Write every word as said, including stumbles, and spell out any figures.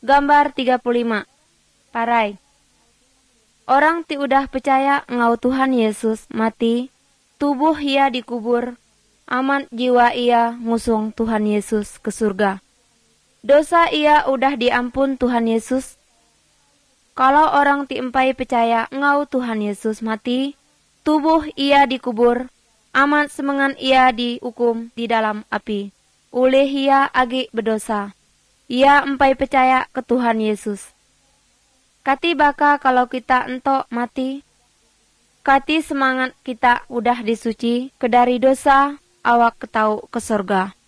Gambar tiga puluh lima. Parai. Orang ti udah percaya ngau Tuhan Yesus mati, tubuh ia dikubur, aman jiwa ia ngusung Tuhan Yesus ke surga. Dosa ia udah diampun Tuhan Yesus. Kalau orang ti empai percaya ngau Tuhan Yesus mati, tubuh ia dikubur, aman semengan ia dihukum di dalam api. Oleh ia agi berdosa. Ia empai percaya ke Tuhan Yesus. Kati baka kalau kita entok mati, kati semangat kita udah disuci ke dari dosa, awak ketau ke surga.